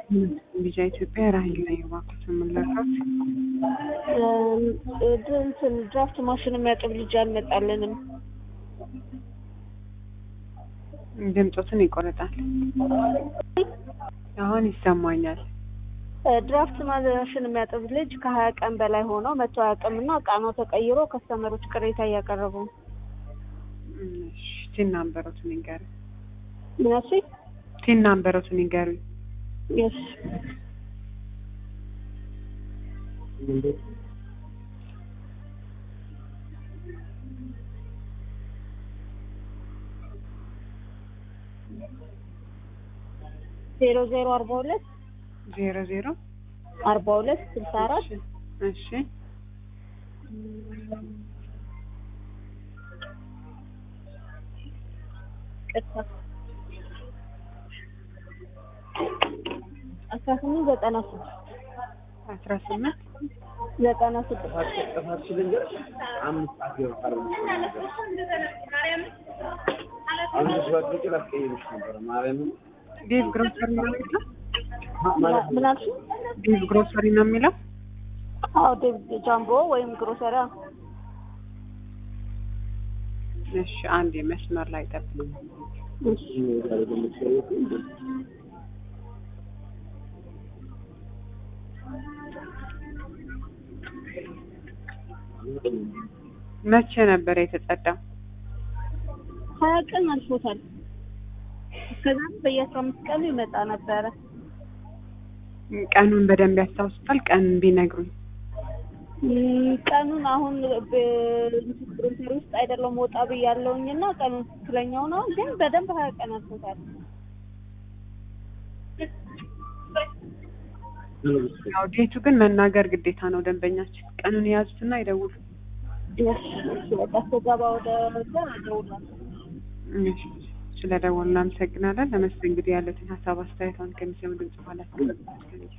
ልጅ ኢትዮጵያ ራሂል ላይ ባኩት ምንላካት እንትን ድራፍት ማሽን የሚያጥብ ልጅ አልመጣልንም። ድምፆትን ይቆረጣል። አሁን ይሰማኛል። ድራፍት ማሽን የሚያጥብ ልጅ ከ20 ቀን በላይ ሆነው መቶ አያውቅምና ቃናው ተቀይሮ ከስተመሮች ቅሬታ እያቀረቡ ነው። እሺ ቲን ናምበሩን ይንገሩ። ምንሽ ቲን ናምበሩን ይንገሩ። yes 0042 42 64 እሺ ቀጥታ 18 ዴቭ ግሮሰሪ ነው የሚለው? ምናልሽ ዴቭ ግሮሰሪ ነው የሚለው? አዎ ዴቭ ጃምቦ ወይም ግሮሰሪ። እሺ አንድ መስመር ላይ ጠብቁ። እሺ መቼ ነበር የተጸዳው? 20 ቀን አልፎታል። ከዛም በየ15 ቀኑ ይመጣ ነበር። ቀኑን በደንብ ያስታውሱታል? ቀኑን ቢነግሩኝ። ቀኑን አሁን በግሮሰሪ ውስጥ አይደለም ወጣ ብያለሁኝና ቀኑን ትክክለኛው ነው፣ ግን በደንብ 20 ቀን አልፎታል። ያው ዴቱ ግን መናገር ግዴታ ነው ደንበኛችን። ቀኑን ያዙትና ይደውሉ። እሺ በቃ ተጋባ ወደ ደውላለሁ። እሺ ስለደወልን እናመሰግናለን። ለመስተንግዶ ያለትን ሀሳብ አስተያየቷን ከሚሰሙ ድምጽ በኋላ